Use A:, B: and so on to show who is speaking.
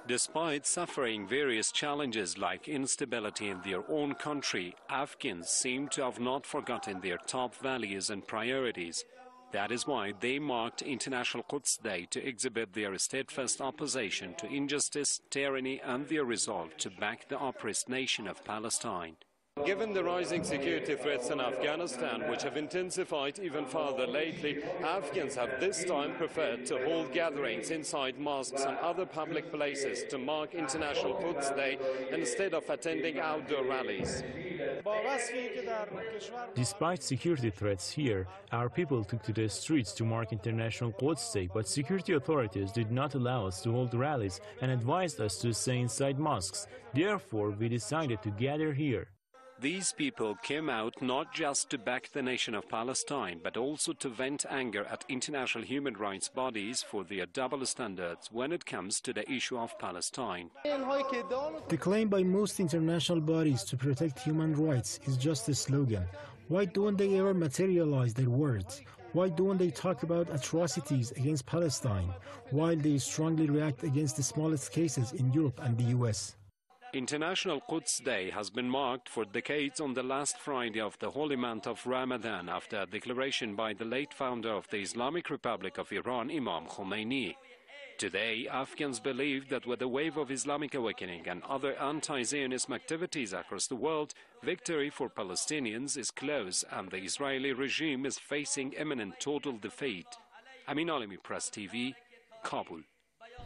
A: Despite suffering various challenges like instability in their own country, Afghans seem to have not forgotten their top values and priorities. That is why they marked International Quds Day to exhibit their steadfast opposition to injustice, tyranny and their resolve to back the oppressed nation of Palestine. Given the rising security threats in Afghanistan, which have intensified even further lately, Afghans have this time preferred to hold gatherings inside mosques and other public places to mark International Quds Day instead of attending outdoor rallies.
B: Despite security threats here, our people took to the streets to mark International Quds Day, but security authorities did not allow us to hold rallies and advised us to stay inside mosques. Therefore, we decided to gather here.
A: These people came out not just to back the nation of Palestine, but also to vent anger at international human rights bodies for their double standards when it comes to the issue of Palestine.
C: The claim by most international bodies to protect human rights is just a slogan. Why don't they ever materialize their words? Why don't they talk about atrocities against Palestine, while they strongly react against the smallest cases in Europe and the US?
A: International Quds Day has been marked for decades on the last Friday of the holy month of Ramadan after a declaration by the late founder of the Islamic Republic of Iran, Imam Khomeini. Today, Afghans believe that with the wave of Islamic awakening and other anti-Zionism activities across the world, victory for Palestinians is close and the Israeli regime is facing imminent total defeat. Amin Alimi, Press TV, Kabul.